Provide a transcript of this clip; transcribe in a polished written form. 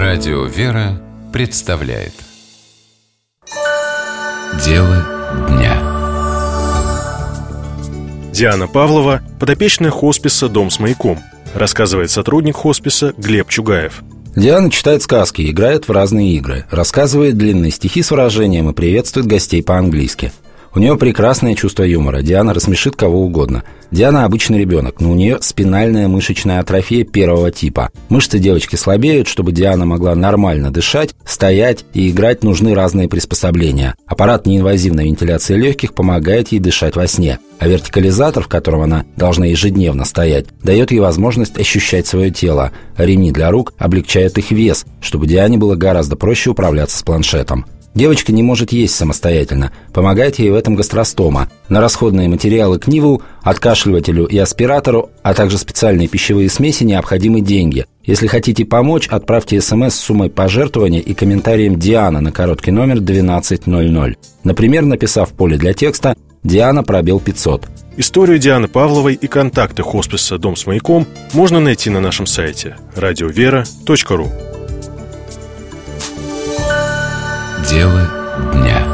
Радио «Вера» представляет Дело дня. Диана Павлова, подопечная хосписа «Дом с маяком», рассказывает сотрудник хосписа Глеб Чугаев. Диана читает сказки, играет в разные игры, рассказывает длинные стихи с выражением и приветствует гостей по-английски. У нее прекрасное чувство юмора, Диана рассмешит кого угодно. Диана обычный ребенок, но у нее спинальная мышечная атрофия первого типа. Мышцы девочки слабеют, чтобы Диана могла нормально дышать, стоять и играть, нужны разные приспособления. Аппарат неинвазивной вентиляции легких помогает ей дышать во сне, а вертикализатор, в котором она должна ежедневно стоять, дает ей возможность ощущать свое тело, а ремни для рук облегчают их вес, чтобы Диане было гораздо проще управляться с планшетом. Девочка не может есть самостоятельно, помогает ей в этом гастростома. На расходные материалы к НИВу, откашливателю и аспиратору, а также специальные пищевые смеси необходимы деньги. Если хотите помочь, отправьте СМС с суммой пожертвования и комментарием «Диана» на короткий номер 1200. Например, написав в поле для текста «Диана пробел 500». Историю Дианы Павловой и контакты хосписа «Дом с маяком» можно найти на нашем сайте radiovera.ru. Дело дня.